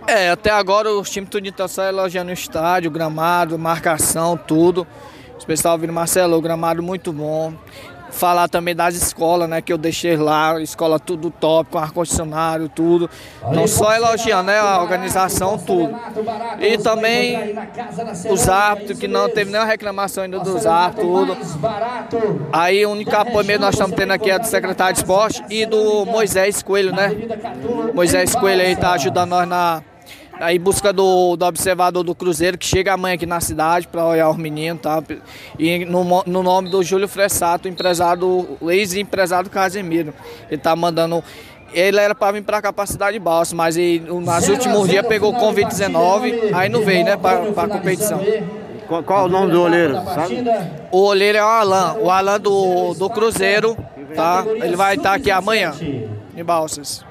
Até agora os times tudo estão só elogiando o estádio, o gramado, marcação, tudo. Os pessoal vindo, Marcelo, o gramado muito bom. Falar também das escolas, né, que eu deixei lá, escola tudo top, com ar-condicionado, tudo. Não só elogiando, né, a organização, tudo. E também os árbitros, que não teve nenhuma reclamação ainda dos árbitros, tudo. Aí o único apoio mesmo nós estamos tendo aqui é do secretário de esporte e do Moisés Coelho, né? Moisés Coelho aí tá ajudando nós aí em busca do observador do Cruzeiro, que chega amanhã aqui na cidade para olhar os meninos, tá? E no nome do Júlio Fressato, o ex-empresário Casemiro. Ele tá mandando. Ele era para vir para cá, para a cidade de Balsas, mas nos últimos dias pegou o Covid-19, aí não veio, né, para a competição. Qual é o nome do olheiro, sabe? O olheiro é o Alan do Cruzeiro, tá? Ele vai estar aqui amanhã, em Balsas.